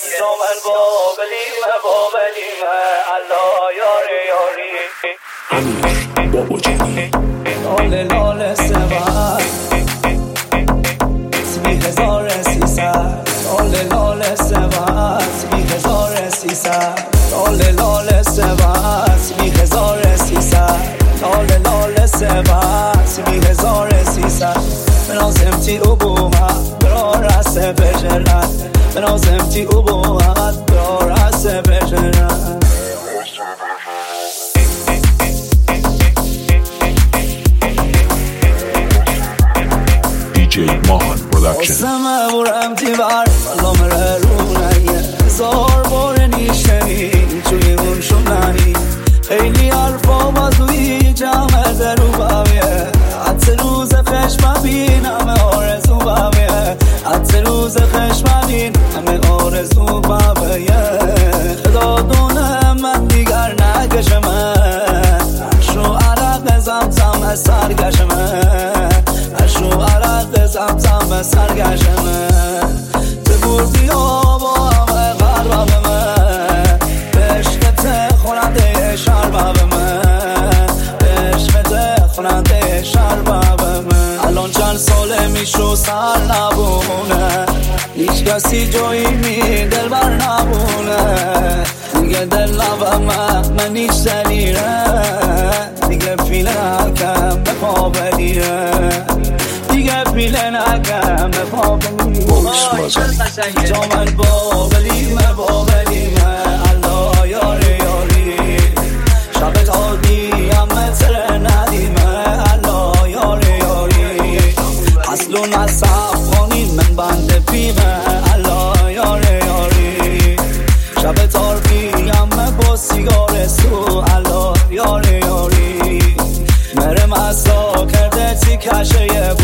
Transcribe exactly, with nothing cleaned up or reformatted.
جامل بابلیمه بابلیمه الله یاری یاری امیر بابا جانی لاله لاله سوار سی هزار سیصد لاله لاله سوار سی هزار سیصد لاله لاله سوار سی هزار سیصد لاله لاله سوار سی هزار سیصد بنازمتی عبومت برا رست بجرد بنازمتی عبومت برا رست بجرد دی جی ماهان پرودکشن اسمه برم دیوار بالا مره رونیه هزار بار نیشنی توی اون شوننی خیلی حرفا بازوی جمع درو باویه حتی روز خشم بین همه آرزو باویه حتی روز خشم بین همه آرزو باویه خدا دونه من دیگر نگشمه شو عرق زمزم سرگشمه شو عرق زمزم سرگشمه تبور بیا با همه قربمه بشکت خونده شربمه بشکت خونده شربمه الان چند ساله میشو سر نبونه هیچ کسی جایی می دل بر نبونه دیگه دل نبمه من هیچ دلیره دیگه پیله نکم به پا بلیره دیگه پیله نکم به پا بلیره جامل بابلیمه بابلیمه الله یاری یاری شب تادی همه تره ندیمه الله یاری یاری اصل و نصف خانین من بند پیمه الله یاری یاری شب تارکی همه با سیگار سو الله یاری یاری مرم اصلا کرده تی کشه